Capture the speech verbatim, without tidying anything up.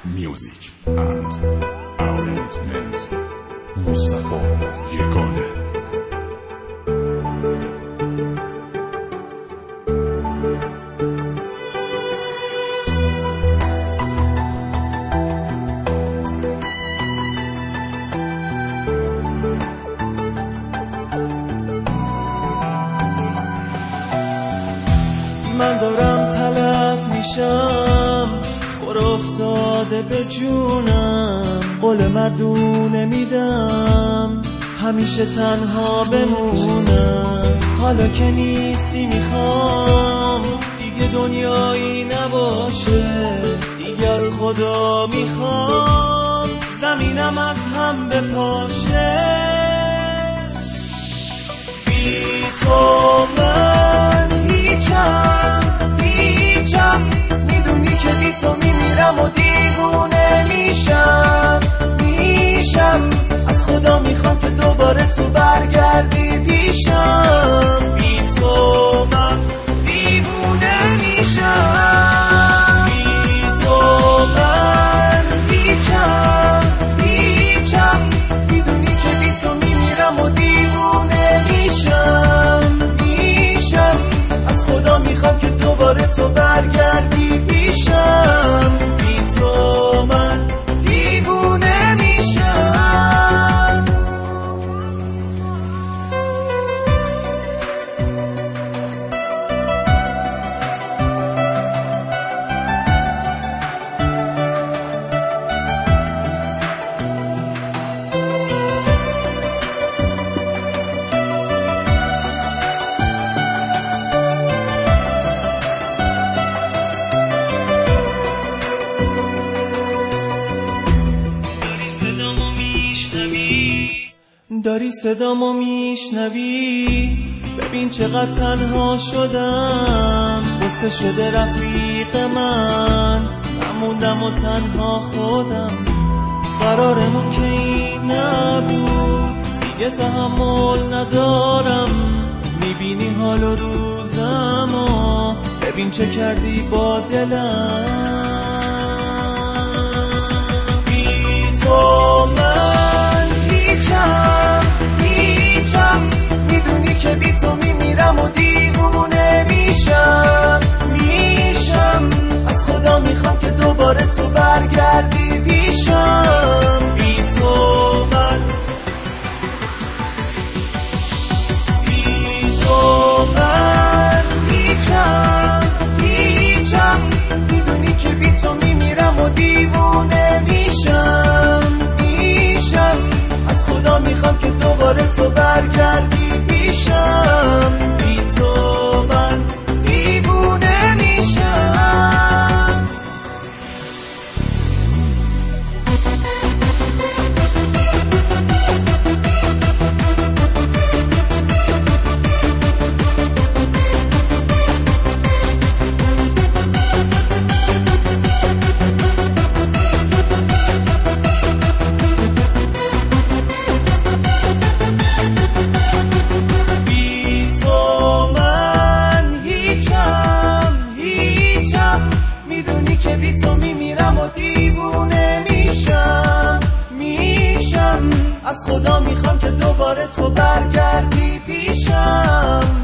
Music and Arrangement مصطفی یگانه. من دارم تلف میشم، خور افتاده به جونم، قول مردونه میدم همیشه تنها بمونم. حالا که نیستی میخوام دیگه دنیایی نباشه، دیگه از خدا میخوام زمینم از هم بپاشه. بی تو من هیچم هیچم، میدونی که بی تو میمیرم و دیوونه میشم میشم. از خدا میخوام که دوباره تو برگردی پیشم. بی تو من دیوونه میشم. بی تو من هیچم هیچم، میدونی که بی تو میمیرم و دیوونه میشم میشم. از خدا میخوام که دوباره تو برگردی پیشم. بی تو من دیوونه میشم. داری صدامو میشنوی؟ ببین چقدر تنها شدم، بسته شده رفیق من، نموندم و تنها خودم. قرارمون که این نبود، دیگه تحمل ندارم. میبینی حال و روزمو، ببین چه کردی با دلم. بی تو من هیچم هیچم، میدونی که بی تو میمیرم و دیوونه میشم میشم. از خدا میخوام که دوباره تو برگردی پیشم. بی تو من بی تو من هیچم هیچم، میدونی که بی تو میمیرم و دیوونه میشم میشم. از خدا میخوام که دوباره تو برگردی پیشم. بی تو من دیوونه میشم. میدونی که بی تو میمیرم و دیوونه میشم میشم. از خدا میخوام که دوباره تو برگردی پیشم.